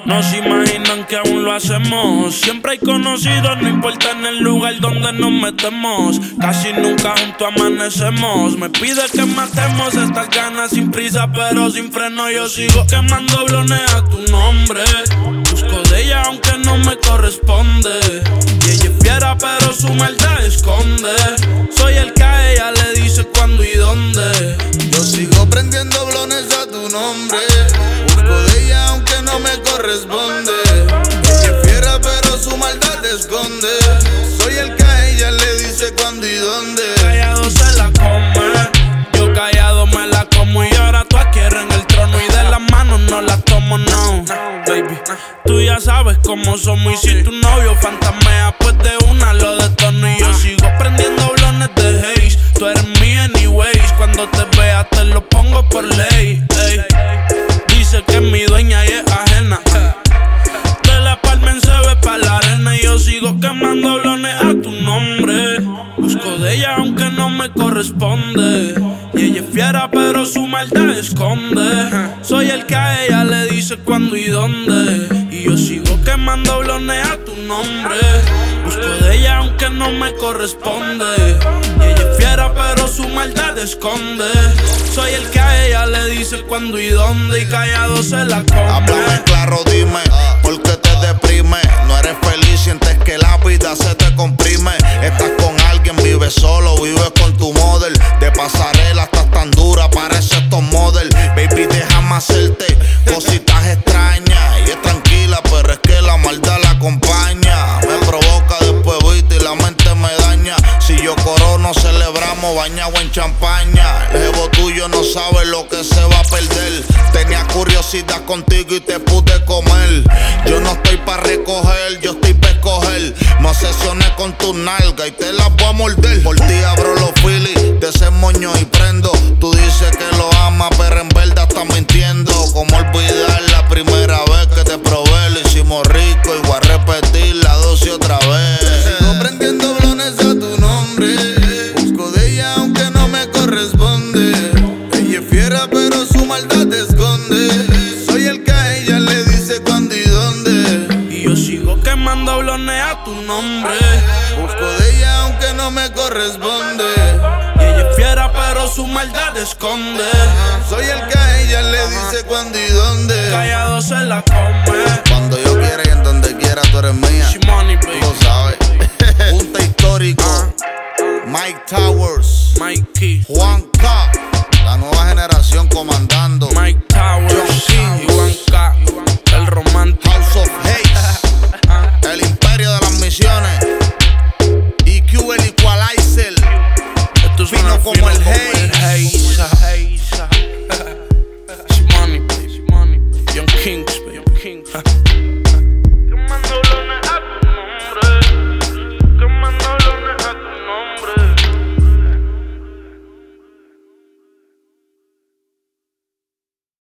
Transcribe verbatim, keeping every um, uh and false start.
No se imaginan que aún lo hacemos. Siempre hay conocidos, no importa en el lugar donde nos metemos. Casi nunca juntos amanecemos. Me pide que matemos estas ganas sin prisa pero sin freno. Yo sigo quemando blones a tu nombre. Busco de ella aunque no me corresponde. Y ella es fiera pero su maldad esconde. Soy el que a ella le dice cuándo y dónde. Yo sigo prendiendo blones a tu nombre. Busco de ella aunque no me corresponde. Ella es fiera pero su maldad esconde. Soy el que a ella le dice cuándo y dónde. Callado se la come, yo callado me la como. Y ahora tú quieres en el trono y de las manos no la tomo, no. Baby, tú ya sabes cómo somos. Y si tu novio fantasmea, pues de una lo detono. Y yo sigo prendiendo blones de haze. Tú eres mía anyways. Cuando te vea te lo pongo por ley, ey. Dice que es mi dueña y es ajena. De la palma en se ve pa' la arena. Y yo sigo quemando blones a tu nombre. Busco de ella aunque no me corresponde. Y ella es fiera pero su maldad esconde. Soy el que a ella le dice cuándo y dónde. Y yo sigo quemando blones a tu nombre. Busco de ella aunque no me corresponde. Y ella es fiera pero su maldad esconde. Soy el que a ella le dice cuándo y dónde. Y callado se la come. Háblame claro, dime, ¿por qué te deprime? No eres feliz, sientes que la vida se te comprime. Estás con alguien, vives solo, vives con tu model. De pasarela estás tan dura, pareces top model. Baby, déjame hacerte cositas extrañas. Y es tranquila, pero es que la maldad la acompaña. Me provoca después, viste, y la mente me daña. Si yo corono, celebramos bañado en champaña. El jevo tuyo no sabe lo que se va a perder. Tenía curiosidad contigo y te pude comer. Yo no estoy pa' recoger, yo estoy pa' escoger. Me obsesioné con tu nalga y te las voy a morder. Por ti abro los filis de ese moño y prendo. Tú dices que lo amas, pero en verdad estás mintiendo. Como olvidar la primera vez que te probé. Lo hicimos rico y voy a repetir la dosis otra vez. Sigo prendiendo blones a tu nombre. Busco de ella aunque no me corresponde. Ella es fiera pero su maldad esconde. Soy el que a ella le dice cuándo y dónde. Y yo sigo quemando blones a tu nombre. Busco de ella aunque no me corresponde. Y ella es fiera pero su maldad esconde. Soy el que a ella le dice cuándo y dónde. Callado se la come. Cuando yo quiera y en donde quiera tú eres mía. She money, baby. Tú lo sabes. Junta histórico. Mike Towers. Mikey. Juan K. La nueva generación comandando. Mike Towers. Y Juan K. El romántico. House of Haze. El imperio de las misiones. E Q el equalizer. Esto Fino como el Haze. She money, baby. Young Kings, baby. Young Kings.